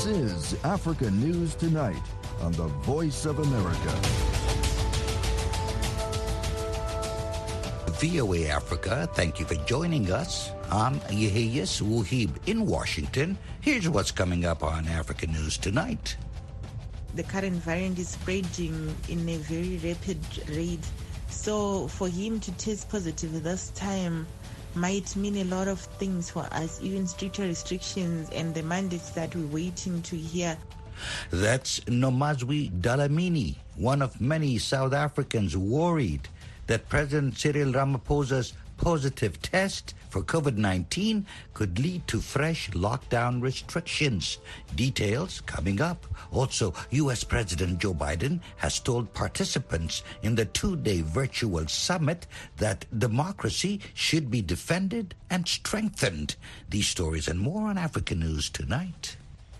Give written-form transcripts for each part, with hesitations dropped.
This is Africa News Tonight on the Voice of America. VOA Africa, thank you for joining us. I'm Yehiyas Wuhib in Washington. Here's what's coming up on Africa News Tonight. The current variant is spreading in a very rapid rate. So for him to test positive this time might mean a lot of things for us, even stricter restrictions and the mandates that we're waiting to hear. That's Nomazwi Dlamini, one of many South Africans worried that President Cyril Ramaphosa's positive test for COVID-19 could lead to fresh lockdown restrictions. Details coming up. Also, U.S. President Joe Biden has told participants in the two-day virtual summit that democracy should be defended and strengthened. These stories and more on African News Tonight.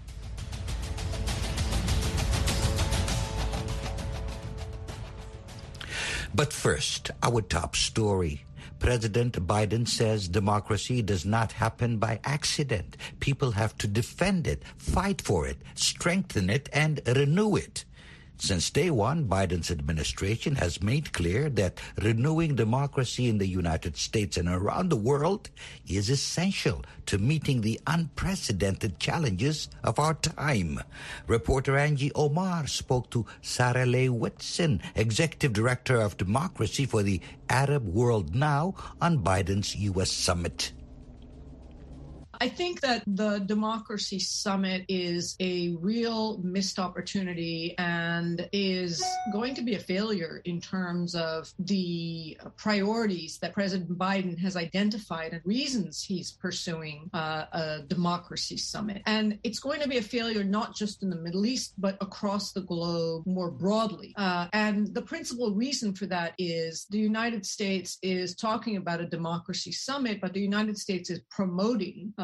But first, our top story. President Biden says democracy does not happen by accident. People have to defend it, fight for it, strengthen it, and renew it. Since day one, Biden's administration has made clear that renewing democracy in the United States and around the world is essential to meeting the unprecedented challenges of our time. Reporter Angie Omar spoke to Sarah Leigh Whitson, Executive Director of Democracy for the Arab World Now, on Biden's U.S. summit. I think that the Democracy Summit is a real missed opportunity and is going to be a failure in terms of the priorities that President Biden has identified and reasons he's pursuing a Democracy Summit. And it's going to be a failure not just in the Middle East, but across the globe more broadly. And the principal reason for that is the United States is talking about a Democracy Summit, but the United States is promoting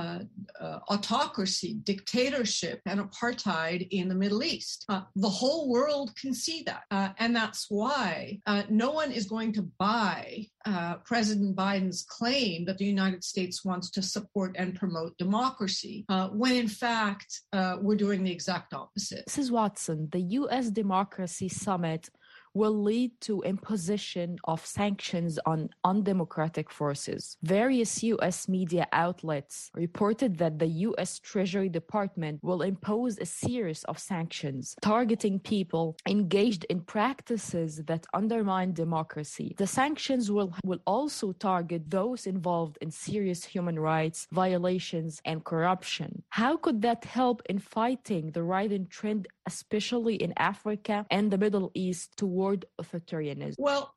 autocracy, dictatorship, and apartheid in the Middle East. The whole world can see that. And that's why no one is going to buy President Biden's claim that the United States wants to support and promote democracy, when in fact we're doing the exact opposite. Mrs. Watson, the U.S. Democracy Summit will lead to imposition of sanctions on undemocratic forces. Various U.S. media outlets reported that the U.S. Treasury Department will impose a series of sanctions targeting people engaged in practices that undermine democracy. The sanctions will also target those involved in serious human rights violations and corruption. How could that help in fighting the rising trend, especially in Africa and the Middle East, toward authoritarianism? Well,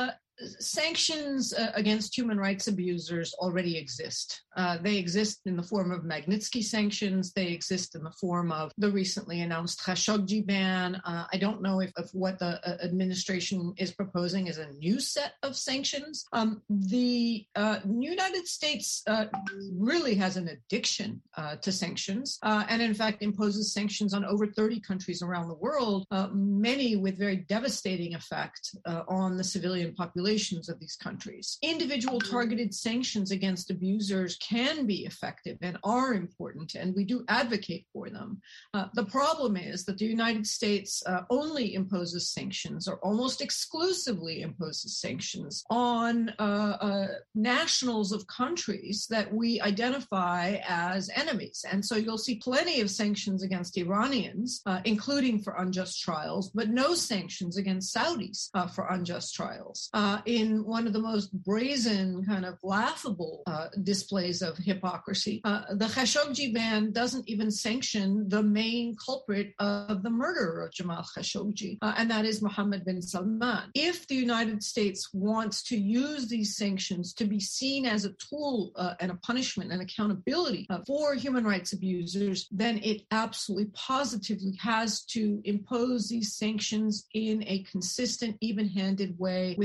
sanctions against human rights abusers already exist. They exist in the form of Magnitsky sanctions. They exist in the form of the recently announced Khashoggi ban. I don't know if what the administration is proposing is a new set of sanctions. The United States really has an addiction to sanctions and in fact imposes sanctions on over 30 countries around the world, many with very devastating effect on the civilian population of these countries. Individual targeted sanctions against abusers can be effective and are important, and we do advocate for them. The problem is that the United States only imposes sanctions, or almost exclusively imposes sanctions, on nationals of countries that we identify as enemies. And so you'll see plenty of sanctions against Iranians, including for unjust trials, but no sanctions against Saudis for unjust trials. In one of the most brazen, kind of laughable displays of hypocrisy, the Khashoggi ban doesn't even sanction the main culprit of the murder of Jamal Khashoggi, and that is Mohammed bin Salman. If the United States wants to use these sanctions to be seen as a tool and a punishment and accountability for human rights abusers, then it absolutely positively has to impose these sanctions in a consistent, even-handed way with no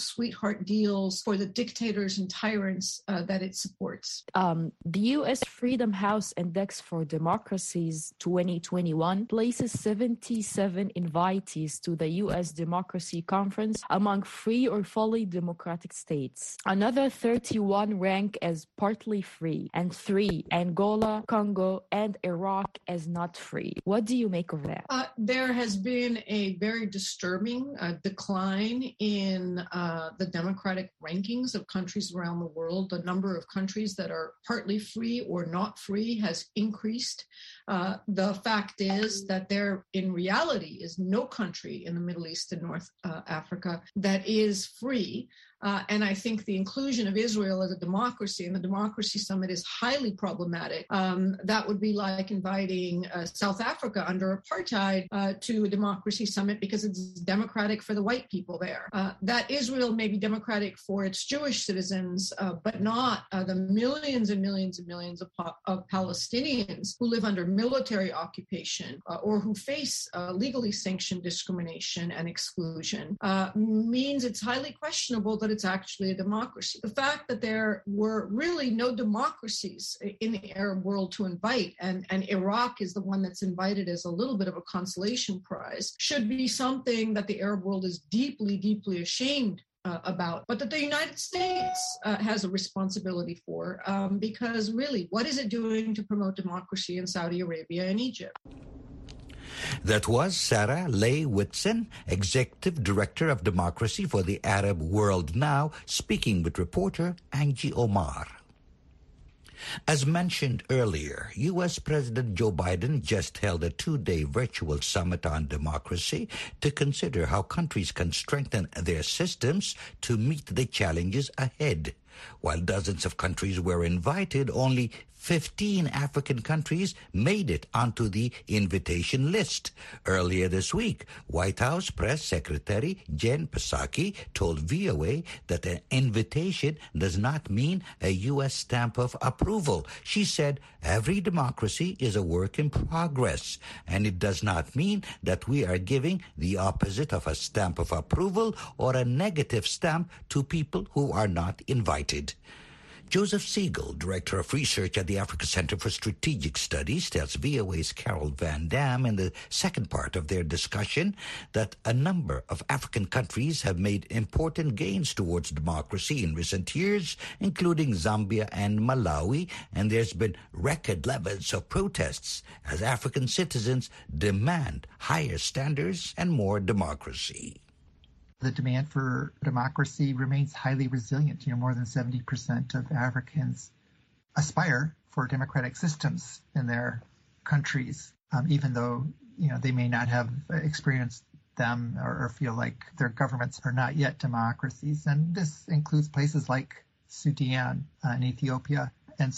sweetheart deals for the dictators and tyrants that it supports. The U.S. Freedom House Index for Democracies 2021 places 77 invitees to the U.S. Democracy Conference among free or fully democratic states. Another 31 rank as partly free, and 3, Angola, Congo, and Iraq, as not free. What do you make of that? There has been a very disturbing decline in the democratic rankings of countries around the world. The number of countries that are partly free or not free has increased. The fact is that there, in reality, is no country in the Middle East and North Africa that is free. And I think the inclusion of Israel as a democracy in the Democracy Summit is highly problematic. That would be like inviting South Africa under apartheid to a Democracy Summit because it's democratic for the white people there. That Israel may be democratic for its Jewish citizens, but not the millions and millions and millions of Palestinians who live under military occupation or who face legally sanctioned discrimination and exclusion, means it's highly questionable that it's actually a democracy. The fact that there were really no democracies in the Arab world to invite, and Iraq is the one that's invited as a little bit of a consolation prize, should be something that the Arab world is deeply, deeply ashamed about, but that the United States has a responsibility for, because really, what is it doing to promote democracy in Saudi Arabia and Egypt? That was Sarah Leigh Whitson, Executive Director of Democracy for the Arab World Now, speaking with reporter Angie Omar. As mentioned earlier, U.S. President Joe Biden just held a 2-day virtual summit on democracy to consider how countries can strengthen their systems to meet the challenges ahead. While dozens of countries were invited, only 15 African countries made it onto the invitation list. Earlier this week, White House Press Secretary Jen Psaki told VOA that an invitation does not mean a U.S. stamp of approval. She said, every democracy is a work in progress, and it does not mean that we are giving the opposite of a stamp of approval or a negative stamp to people who are not invited. Joseph Siegel, Director of Research at the Africa Center for Strategic Studies, tells VOA's Carol Van Dam in the second part of their discussion that a number of African countries have made important gains towards democracy in recent years, including Zambia and Malawi, and there's been record levels of protests as African citizens demand higher standards and more democracy. The demand for democracy remains highly resilient. More than 70% of Africans aspire for democratic systems in their countries, even though, they may not have experienced them or feel like their governments are not yet democracies. And this includes places like Sudan and Ethiopia and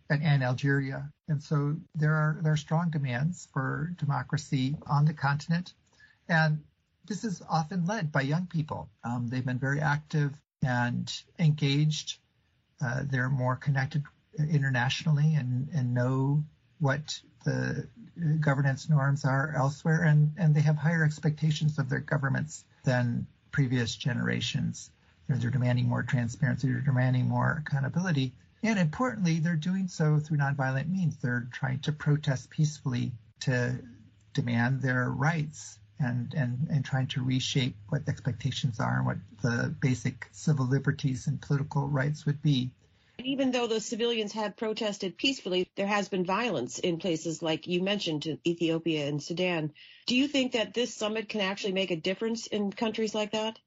Algeria. And so there are strong demands for democracy on the continent. And this is often led by young people. They've been very active and engaged. They're more connected internationally and know what the governance norms are elsewhere, and they have higher expectations of their governments than previous generations. They're demanding more transparency, they're demanding more accountability, and importantly, they're doing so through nonviolent means. They're trying to protest peacefully to demand their rights and trying to reshape what the expectations are and what the basic civil liberties and political rights would be. Even though the civilians have protested peacefully, there has been violence in places like you mentioned, Ethiopia and Sudan. Do you think that this summit can actually make a difference in countries like that?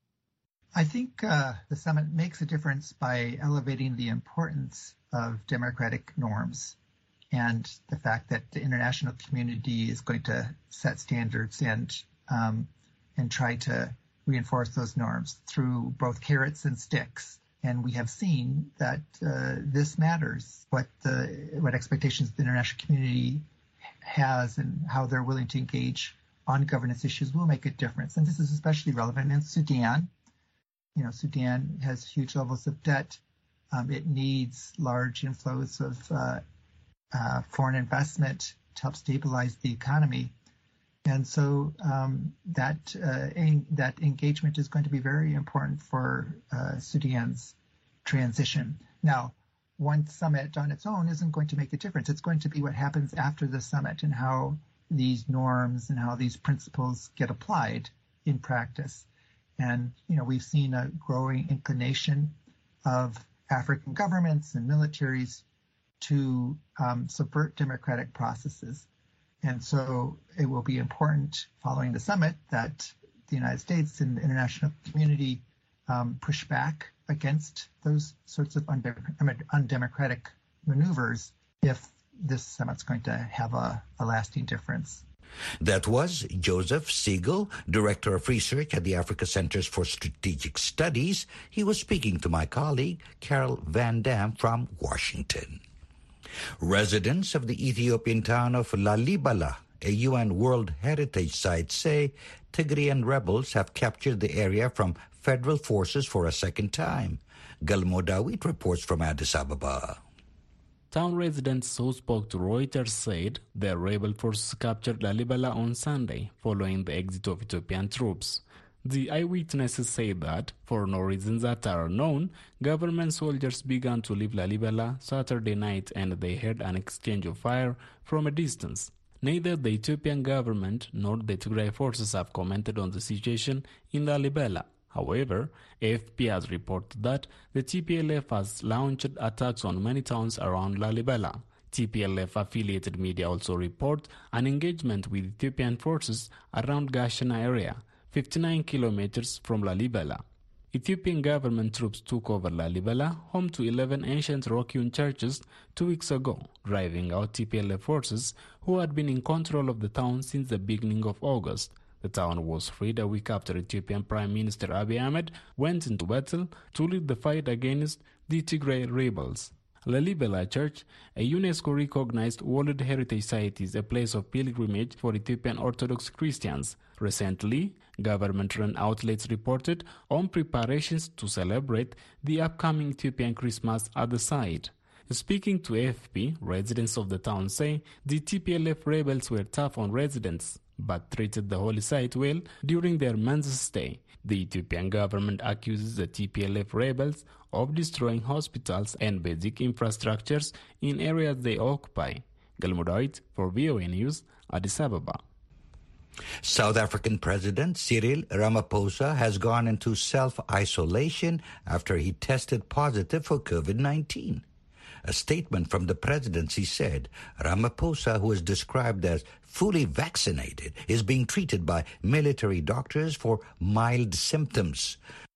I think the summit makes a difference by elevating the importance of democratic norms and the fact that the international community is going to set standards and try to reinforce those norms through both carrots and sticks. And we have seen that this matters. What expectations the international community has and how they're willing to engage on governance issues will make a difference. And this is especially relevant in Sudan. Sudan has huge levels of debt. It needs large inflows of foreign investment to help stabilize the economy. And so that engagement is going to be very important for Sudan's transition. Now, one summit on its own isn't going to make a difference. It's going to be what happens after the summit and how these norms and how these principles get applied in practice. And, we've seen a growing inclination of African governments and militaries to subvert democratic processes. And so it will be important following the summit that the United States and the international community push back against those sorts of undemocratic maneuvers if this summit's going to have a lasting difference. That was Joseph Siegel, Director of Research at the Africa Centers for Strategic Studies. He was speaking to my colleague, Carol Van Dam from Washington. Residents of the Ethiopian town of Lalibela, a UN World Heritage Site, say Tigrayan rebels have captured the area from federal forces for a second time. Galmo Dawit reports from Addis Ababa. Town residents who spoke to Reuters said their rebel forces captured Lalibela on Sunday following the exit of Ethiopian troops. The eyewitnesses say that, for no reasons that are known, government soldiers began to leave Lalibela Saturday night and they heard an exchange of fire from a distance. Neither the Ethiopian government nor the Tigray forces have commented on the situation in Lalibela. However, AFP has reported that the TPLF has launched attacks on many towns around Lalibela. TPLF-affiliated media also report an engagement with Ethiopian forces around Gashana area, 59 kilometers from Lalibela. Ethiopian government troops took over Lalibela, home to 11 ancient rock-hewn churches, 2 weeks ago, driving out TPLF forces who had been in control of the town since the beginning of August. The town was freed a week after Ethiopian Prime Minister Abiy Ahmed went into battle to lead the fight against the Tigray rebels. Lalibela Church, a UNESCO-recognized World Heritage Site, is a place of pilgrimage for Ethiopian Orthodox Christians. Recently, government-run outlets reported on preparations to celebrate the upcoming Ethiopian Christmas at the site. Speaking to AFP, residents of the town say the TPLF rebels were tough on residents, but treated the holy site well during their month's stay. The Ethiopian government accuses the TPLF rebels of destroying hospitals and basic infrastructures in areas they occupy. Galmudait for VOA News, Addis Ababa. South African President Cyril Ramaphosa has gone into self-isolation after he tested positive for COVID-19. A statement from the presidency said Ramaphosa, who is described as fully vaccinated, is being treated by military doctors for mild symptoms.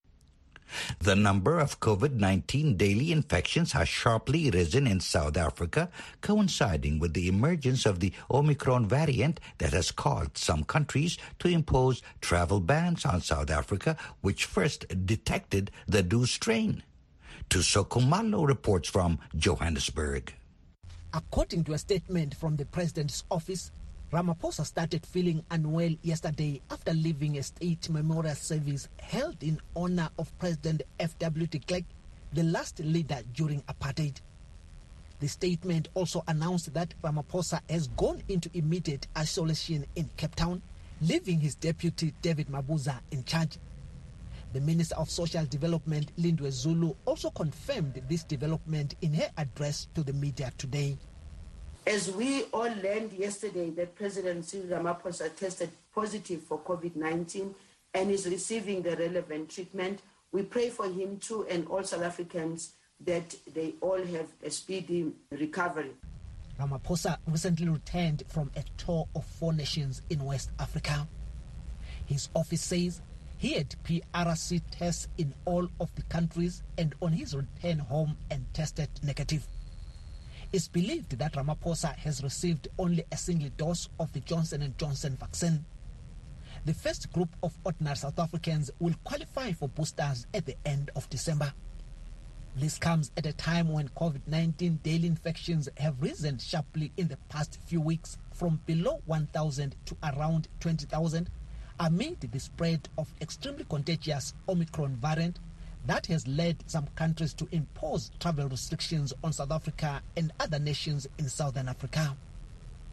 The number of COVID-19 daily infections has sharply risen in South Africa, coinciding with the emergence of the Omicron variant that has caused some countries to impose travel bans on South Africa, which first detected the new strain. Tusoko Malo reports from Johannesburg. According to a statement from the president's office, Ramaphosa started feeling unwell yesterday after leaving a state memorial service held in honor of President F.W. de Klerk, the last leader during apartheid. The statement also announced that Ramaphosa has gone into immediate isolation in Cape Town, leaving his deputy David Mabuza in charge. The Minister of Social Development, Lindwe Zulu, also confirmed this development in her address to the media today. As we all learned yesterday that President Cyril Ramaphosa tested positive for COVID-19 and is receiving the relevant treatment, we pray for him too and all South Africans that they all have a speedy recovery. Ramaphosa recently returned from a tour of 4 nations in West Africa. His office says he had PRC tests in all of the countries and on his return home and tested negative. It's believed that Ramaphosa has received only a single dose of the Johnson & Johnson vaccine. The first group of ordinary South Africans will qualify for boosters at the end of December. This comes at a time when COVID-19 daily infections have risen sharply in the past few weeks from below 1,000 to around 20,000 amid the spread of extremely contagious Omicron variant that has led some countries to impose travel restrictions on South Africa and other nations in Southern Africa.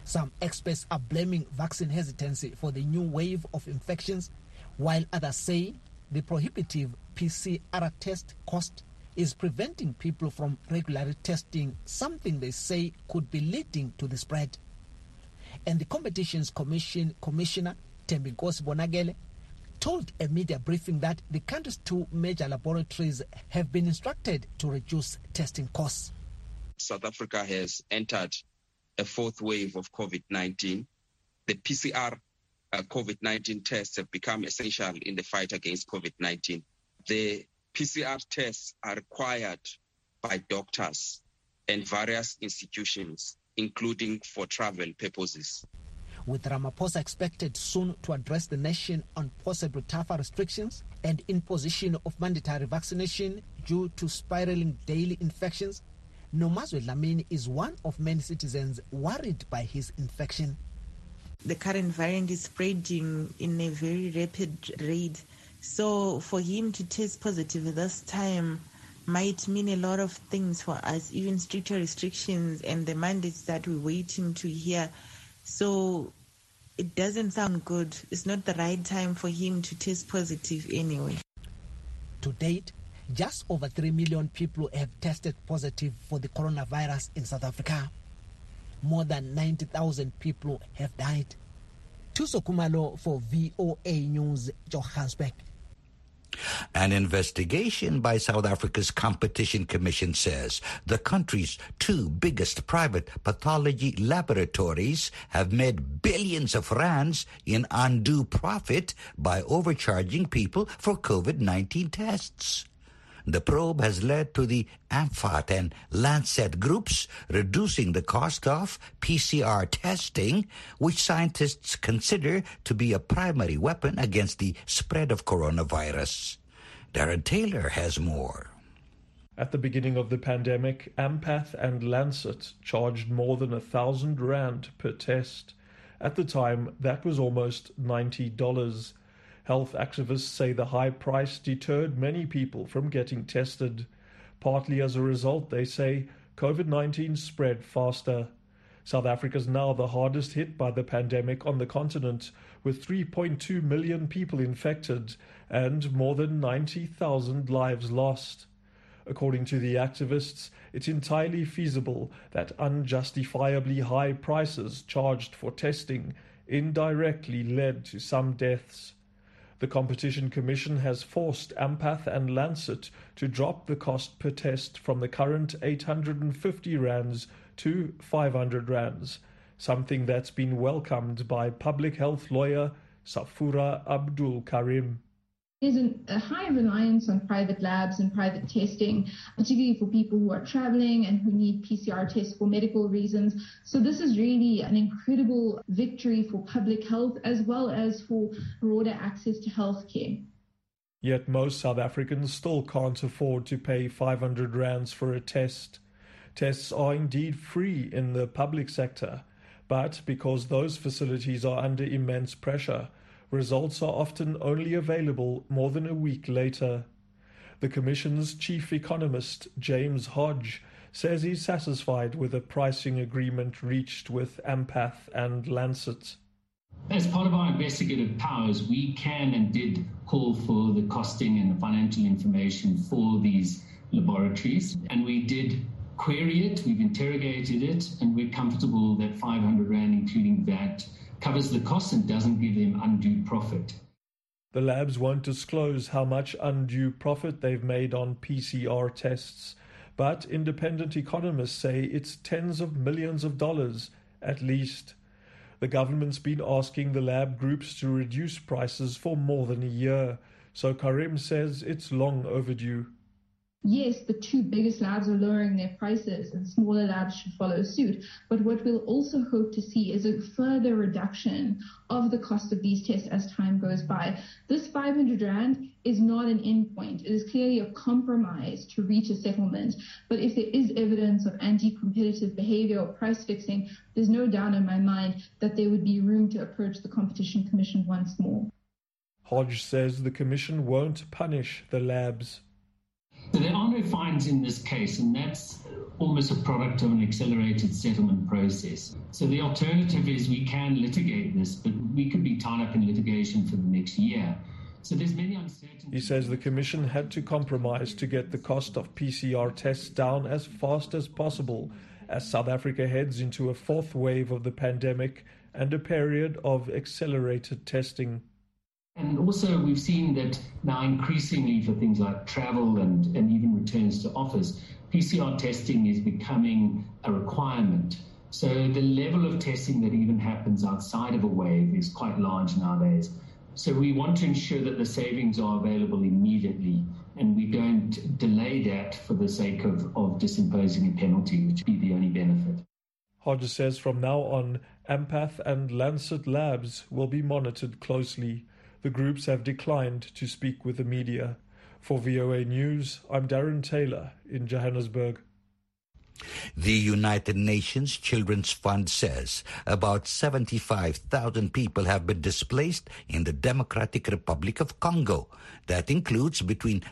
Some experts are blaming vaccine hesitancy for the new wave of infections, while others say the prohibitive PCR test cost is preventing people from regularly testing, something they say could be leading to the spread. And the Competitions Commission Commissioner, Thembinkosi Bonagele, told a media briefing that the country's two major laboratories have been instructed to reduce testing costs. South Africa has entered a fourth wave of COVID-19. The PCR COVID-19 tests have become essential in the fight against COVID-19. The PCR tests are required by doctors and various institutions, including for travel purposes. With Ramaphosa expected soon to address the nation on possible tougher restrictions and imposition of mandatory vaccination due to spiraling daily infections, Nomazwe Dlamini is one of many citizens worried by his infection. The current variant is spreading in a very rapid rate. So for him to test positive this time might mean a lot of things for us, even stricter restrictions and the mandates that we're waiting to hear. So it doesn't sound good. It's not the right time for him to test positive anyway. To date, just over 3 million people have tested positive for the coronavirus in South Africa. More than 90,000 people have died. Thuso Khumalo for VOA News, Johannesburg. An investigation by South Africa's Competition Commission says the country's two biggest private pathology laboratories have made billions of rands in undue profit by overcharging people for COVID-19 tests. The probe has led to the AMPHAT and Lancet groups reducing the cost of PCR testing, which scientists consider to be a primary weapon against the spread of coronavirus. Darren Taylor has more. At the beginning of the pandemic, AMPATH and Lancet charged more than 1,000 rand per test. At the time, that was almost $90. Health activists say the high price deterred many people from getting tested. Partly as a result, they say, COVID-19 spread faster. South Africa is now the hardest hit by the pandemic on the continent, with 3.2 million people infected and more than 90,000 lives lost. According to the activists, it's entirely feasible that unjustifiably high prices charged for testing indirectly led to some deaths. The Competition Commission has forced AMPATH and Lancet to drop the cost per test from the current 850 rands to 500 rands, something that's been welcomed by public health lawyer Safura Abdul Karim. There's a high reliance on private labs and private testing, particularly for people who are traveling and who need PCR tests for medical reasons. So this is really an incredible victory for public health as well as for broader access to healthcare. Yet most South Africans still can't afford to pay 500 rands for a test. Tests are indeed free in the public sector, but because those facilities are under immense pressure, results are often only available more than a week later. The Commission's chief economist, James Hodge, says he's satisfied with the pricing agreement reached with AMPATH and Lancet. As part of our investigative powers, we can and did call for the costing and the financial information for these laboratories, and we did query it, we've interrogated it, and we're comfortable that 500 rand, including that, covers the cost and doesn't give them undue profit. The labs won't disclose how much undue profit they've made on PCR tests, but independent economists say it's tens of millions of dollars, at least. The government's been asking the lab groups to reduce prices for more than a year, so Karim says it's long overdue. Yes, the two biggest labs are lowering their prices and smaller labs should follow suit. But what we'll also hope to see is a further reduction of the cost of these tests as time goes by. This 500 rand is not an endpoint. It is clearly a compromise to reach a settlement. But if there is evidence of anti-competitive behavior or price fixing, there's no doubt in my mind that there would be room to approach the Competition Commission once more. Hodge says the Commission won't punish the labs. So there are no fines in this case, and that's almost a product of an accelerated settlement process. So the alternative is we can litigate this, but we could be tied up in litigation for the next year. So there's many uncertainties. He says the Commission had to compromise to get the cost of PCR tests down as fast as possible as South Africa heads into a fourth wave of the pandemic and a period of accelerated testing. And also we've seen that now increasingly for things like travel and even returns to office, PCR testing is becoming a requirement. So the level of testing that even happens outside of a wave is quite large nowadays. So we want to ensure that the savings are available immediately, and we don't delay that for the sake of disimposing a penalty, which would be the only benefit. Hodges says from now on, Ampath and Lancet Labs will be monitored closely. The groups have declined to speak with the media. For VOA News, I'm Darren Taylor in Johannesburg. The United Nations Children's Fund says about 75,000 people have been displaced in the Democratic Republic of Congo. That includes between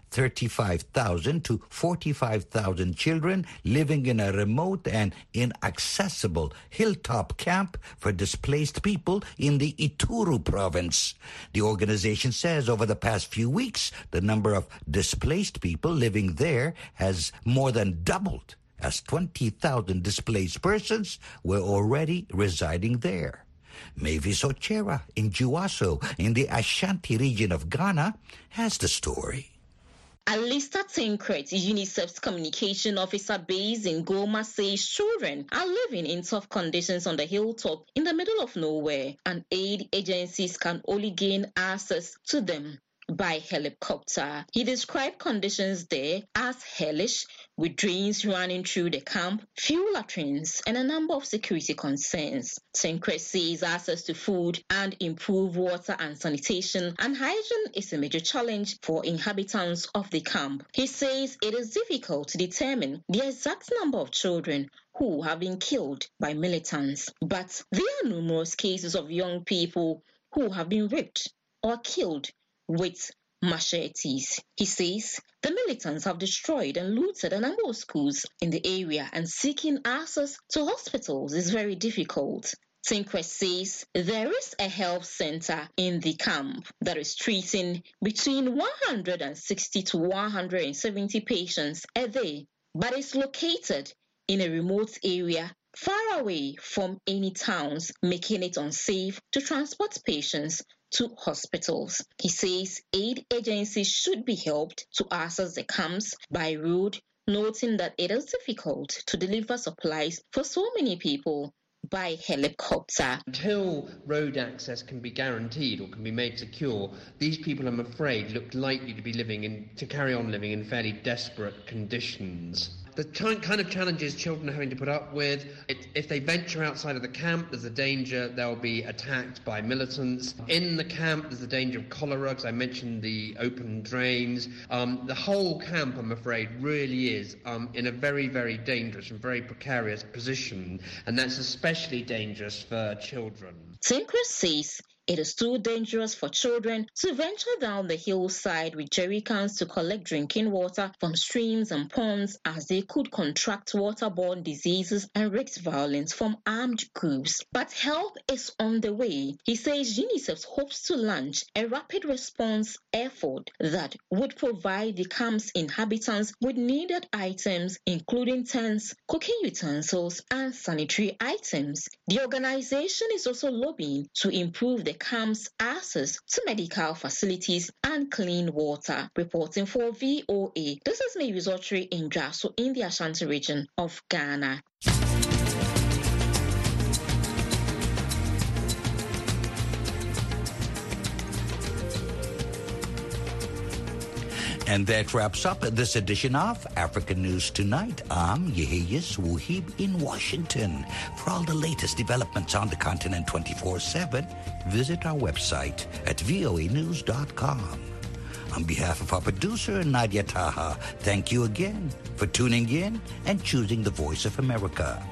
35,000 to 45,000 children living in a remote and inaccessible hilltop camp for displaced people in the Ituri province. The organization says over the past few weeks, the number of displaced people living there has more than doubled, as 20,000 displaced persons were already residing there. Mavis Ochera in Juaso in the Ashanti region of Ghana has the story. Alista Tinkret, UNICEF's communication officer based in Goma, says children are living in tough conditions on the hilltop in the middle of nowhere, and aid agencies can only gain access to them by helicopter. He described conditions there as hellish, with drains running through the camp, few latrines, and a number of security concerns. Tinkret says access to food and improved water and sanitation and hygiene is a major challenge for inhabitants of the camp. He says it is difficult to determine the exact number of children who have been killed by militants, but there are numerous cases of young people who have been raped or killed with machetes. He says the militants have destroyed and looted a number of schools in the area, and seeking access to hospitals is very difficult. Tinkret says there is a health center in the camp that is treating between 160 to 170 patients a day, but is located in a remote area far away from any towns, making it unsafe to transport patients to hospitals. He says aid agencies should be helped to access the camps by road, noting that it is difficult to deliver supplies for so many people by helicopter. Until road access can be guaranteed or can be made secure, these people, I'm afraid, look likely to carry on living in fairly desperate conditions. The kind of challenges children are having to put up with, if they venture outside of the camp, there's a danger they'll be attacked by militants. In the camp, there's the danger of cholera, because I mentioned the open drains. The whole camp, I'm afraid, really is in a very, very dangerous and very precarious position, and that's especially dangerous for children. Tinkret says it is too dangerous for children to venture down the hillside with jerry cans to collect drinking water from streams and ponds, as they could contract waterborne diseases and risk violence from armed groups. But help is on the way. He says UNICEF hopes to launch a rapid response effort that would provide the camp's inhabitants with needed items, including tents, cooking utensils, and sanitary items. The organization is also lobbying to improve the camp's access to medical facilities and clean water. Reporting for VOA, this is Mavis Ocheri in Jaso in the Ashanti region of Ghana. And that wraps up this edition of African News Tonight. I'm Yehiyas Wuhib in Washington. For all the latest developments on the continent 24/7, visit our website at voanews.com. On behalf of our producer, Nadia Taha, thank you again for tuning in and choosing the Voice of America.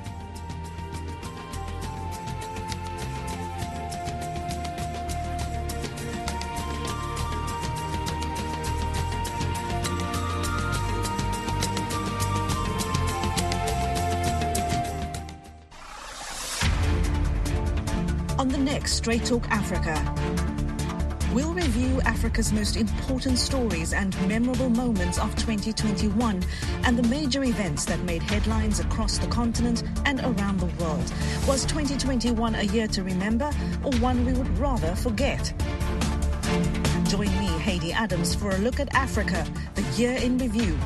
next Straight Talk Africa. We'll review Africa's most important stories and memorable moments of 2021 and the major events that made headlines across the continent and around the world. Was 2021 a year to remember or one we would rather forget? Join me, Haiti Adams, for a look at Africa, the year in review